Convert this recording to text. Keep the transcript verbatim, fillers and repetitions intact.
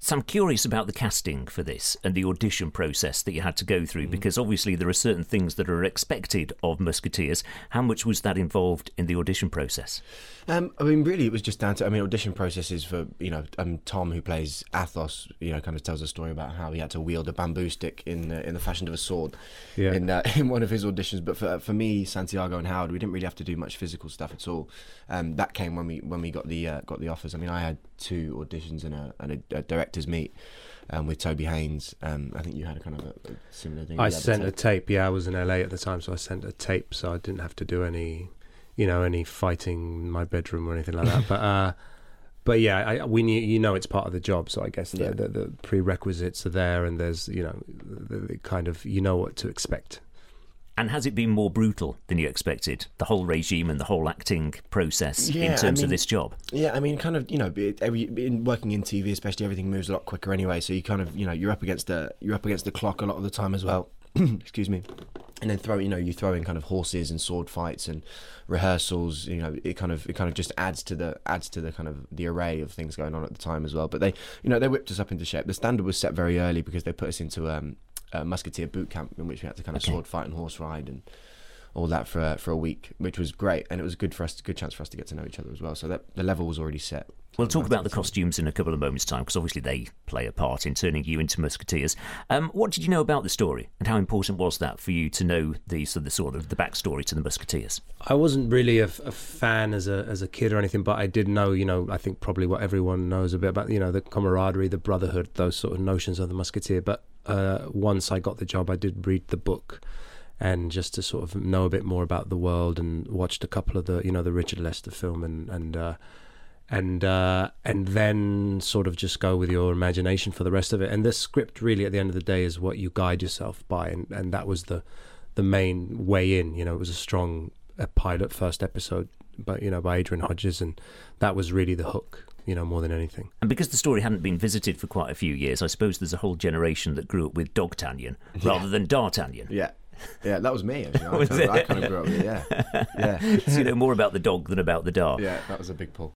So I'm curious about the casting for this and the audition process that you had to go through, mm-hmm. because obviously there are certain things that are expected of Musketeers. How much was that involved in the audition process? Um, I mean, really, it was just down to, I mean, audition processes for, you know, um, Tom, who plays Athos, you know, kind of tells a story about how he had to wield a bamboo stick in uh, in the fashion of a sword yeah. in uh, in one of his auditions. But for for me, Santiago and Howard, we didn't really have to do much physical stuff at all. Um, that came when we when we got the uh, got the offers. I mean, I had two auditions and a, and a, a director's meet um, with Toby Haynes. Um, I think you had a kind of a, a similar thing. I sent a tape. Yeah, I was in L A at the time, so I sent a tape, so I didn't have to do any, you know, any fighting in my bedroom or anything like that. but uh, but yeah, I, we knew, you know, it's part of the job. So I guess the, yeah. the, the prerequisites are there, and there's, you know, the, the kind of, you know what to expect. And has it been more brutal than you expected, the whole regime and the whole acting process yeah, in terms I mean, of this job? Yeah, I mean, kind of, you know, every, in working in T V, especially, everything moves a lot quicker anyway. So you kind of, you know, you're up against the you're up against the clock a lot of the time as well. Excuse me. And then throw, you know, you throw in kind of horses and sword fights and rehearsals. You know, it kind of it kind of just adds to the adds to the kind of the array of things going on at the time as well. But they, you know, they whipped us up into shape. The standard was set very early because they put us into um, a musketeer boot camp in which we had to kind of okay. sword fight and horse ride and all that for uh, for a week, which was great, and it was good for us, good chance for us to get to know each other as well. So that the level was already set. We'll talk about the costumes in a couple of moments' time, because obviously they play a part in turning you into Musketeers. Um, what did you know about the story, and how important was that for you to know the sort of the, sort of the backstory to the Musketeers? I wasn't really a, a fan as a as a kid or anything, but I did know, you know, I think probably what everyone knows a bit about, you know, the camaraderie, the brotherhood, those sort of notions of the Musketeer. But uh, once I got the job, I did read the book, and just to sort of know a bit more about the world, and watched a couple of the, you know, the Richard Lester film, and and uh, and uh, and then sort of just go with your imagination for the rest of it. And the script really, at the end of the day, is what you guide yourself by, and, and that was the the main way in. You know, it was a strong a pilot first episode, but you know, by Adrian Hodges, and that was really the hook, you know, more than anything. And because the story hadn't been visited for quite a few years, I suppose there's a whole generation that grew up with Dogtanion yeah. rather than D'Artagnan. Yeah. Yeah, that was me. Actually. I, was kind of, it? I kind of grew up with it, yeah. yeah. So you know more about the dog than about the Dar. Yeah, that was a big pull.